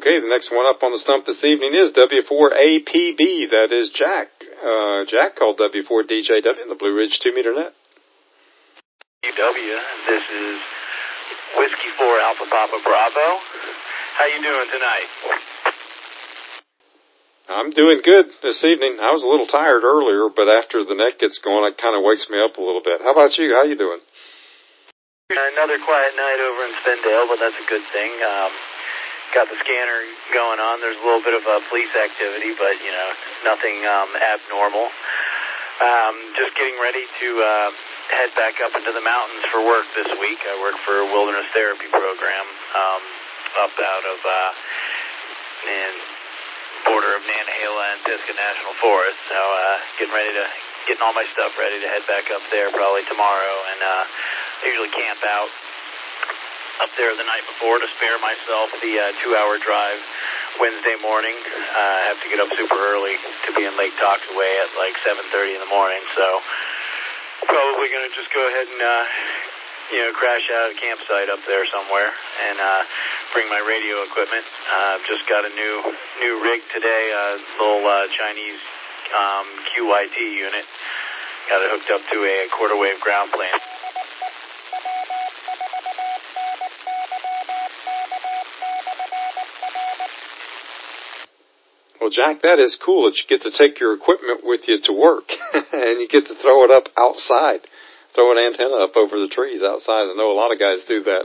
Okay, the next one up on the stump this evening is W4APB. That is Jack. Jack called W4DJW in the Blue Ridge 2-meter net. UW, this is Whiskey 4 Alpha Papa Bravo. How you doing tonight? I'm doing good this evening. I was a little tired earlier, but after the net gets going, it kind of wakes me up a little bit. How about you? How you doing? Another quiet night over in Spindale, but that's a good thing. Got the scanner going on. There's a little bit of police activity, but, you know, nothing abnormal. Just getting ready to head back up into the mountains for work this week. I work for a wilderness therapy program up out of border of Nantahala and Pisgah National Forest. So getting all my stuff ready to head back up there probably tomorrow, and I usually camp out up there the night before to spare myself the 2-hour drive Wednesday morning. I have to get up super early to be in Lake Toxaway at like 7:30 in the morning, so probably going to just go ahead and crash out at a campsite up there somewhere and bring my radio equipment. Just got a new rig today, a little Chinese QYT unit. Got it hooked up to a quarter wave ground plane. Well, Jack, that is cool that you get to take your equipment with you to work, and you get to throw it up outside, throw an antenna up over the trees outside. I know a lot of guys do that.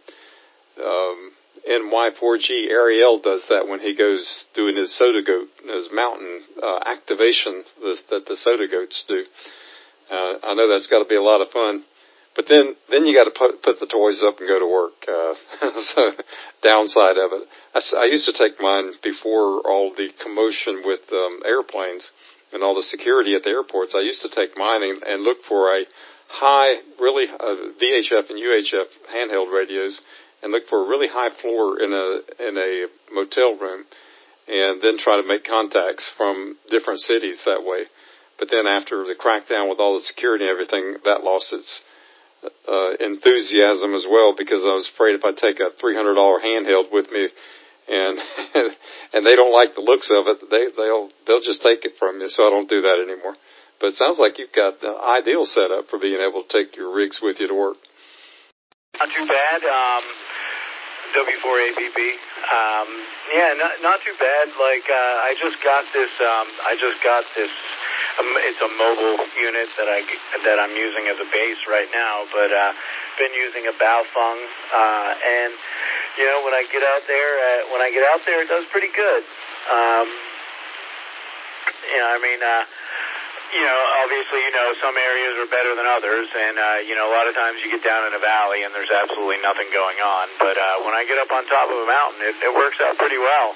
NY4G Ariel does that when he goes doing his soda goat, his mountain activation that the soda goats do. I know that's got to be a lot of fun. But then you got to put the toys up and go to work. So downside of it, I used to take mine before all the commotion with airplanes and all the security at the airports. I used to take mine and look for a high, really VHF and UHF handheld radios, and look for a really high floor in a motel room, and then try to make contacts from different cities that way. But then after the crackdown with all the security and everything, that lost its enthusiasm as well, because I was afraid if I take a $300 handheld with me and and they don't like the looks of it, they'll just take it from you. So I don't do that anymore. But it sounds like you've got the ideal setup for being able to take your rigs with you to work. Not too bad. W4ABB. Not too bad. Like I just got this. It's a mobile unit that I'm using as a base right now, but been using a Baofeng, and when I get out there, it does pretty good. Obviously, some areas are better than others, and a lot of times you get down in a valley and there's absolutely nothing going on. But when I get up on top of a mountain, it works out pretty well.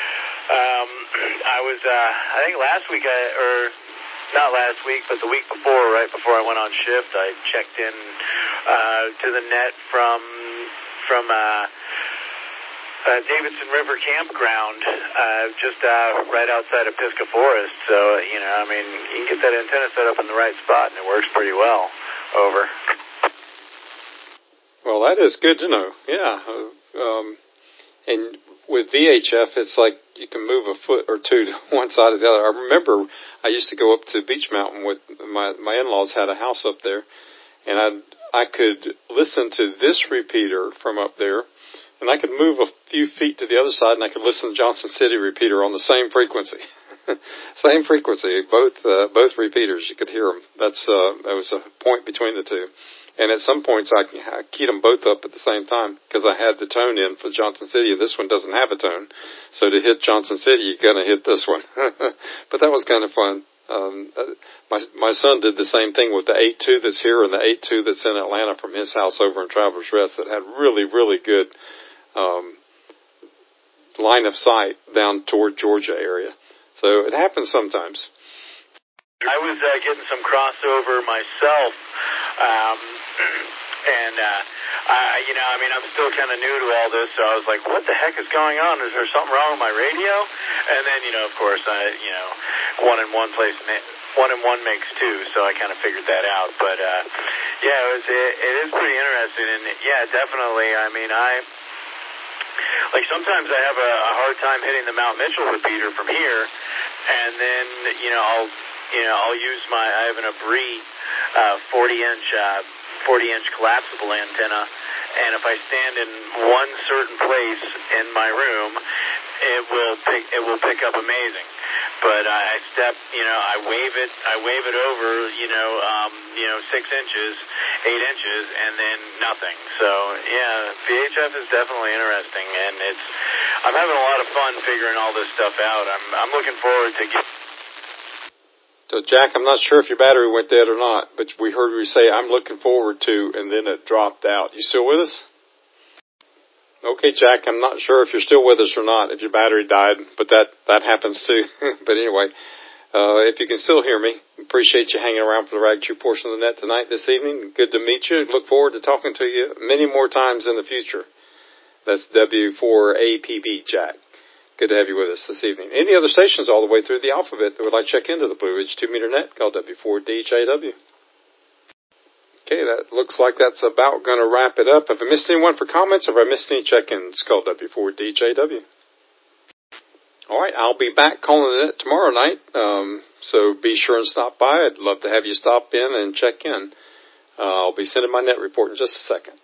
I think last week not last week, but the week before, right before I went on shift, I checked in to the net from Davidson River Campground, just right outside of Pisgah Forest. So, you can get that antenna set up in the right spot, and it works pretty well. Over. Well, that is good to know. Yeah. And with VHF, it's like you can move a foot or two to one side or the other. I remember I used to go up to Beach Mountain with my in-laws had a house up there, and I could listen to this repeater from up there, and I could move a few feet to the other side, and I could listen to Johnson City repeater on the same frequency. Same frequency, both repeaters, you could hear them. That was a point between the two. And at some points, I keyed them both up at the same time because I had the tone in for Johnson City, and this one doesn't have a tone. So to hit Johnson City, you're going to hit this one. But that was kind of fun. My son did the same thing with the 8.2 that's here and the 8.2 that's in Atlanta from his house over in Travelers Rest that had really, really good line of sight down toward Georgia area. So it happens sometimes. I was getting some crossover myself, and I'm still kind of new to all this, so I was like, what the heck is going on? Is there something wrong with my radio? And then, of course, one and one makes two, so I kind of figured that out. But, it is pretty interesting, and, yeah, definitely, like sometimes I have a hard time hitting the Mount Mitchell repeater from here, and then I'll use I have an Abri 40-inch collapsible antenna, and if I stand in one certain place in my room, it will pick up amazing. But I wave it over, 6 inches, 8 inches, and then nothing. So yeah, VHF is definitely interesting, and I'm having a lot of fun figuring all this stuff out. I'm looking forward to get. So, Jack, I'm not sure if your battery went dead or not, but we heard you say, I'm looking forward to, and then it dropped out. You still with us? Okay, Jack, I'm not sure if you're still with us or not, if your battery died, but that happens too. But anyway, if you can still hear me, appreciate you hanging around for the Rag Chew portion of the net tonight, this evening. Good to meet you. Look forward to talking to you many more times in the future. That's W4APB, Jack. Good to have you with us this evening. Any other stations all the way through the alphabet that would like to check into the Blue Ridge 2-meter net, call W4DJW. Okay, that looks like that's about going to wrap it up. If I missed anyone for comments, or if I missed any check-ins, call W4DJW. All right, I'll be back calling it tomorrow night, so be sure and stop by. I'd love to have you stop in and check in. I'll be sending my net report in just a second.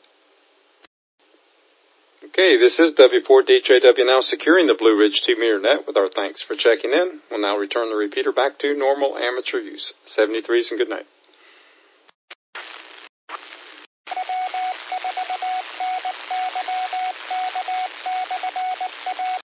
Okay, this is W4DJW now securing the Blue Ridge 2-meter net with our thanks for checking in. We'll now return the repeater back to normal amateur use. 73s and good night.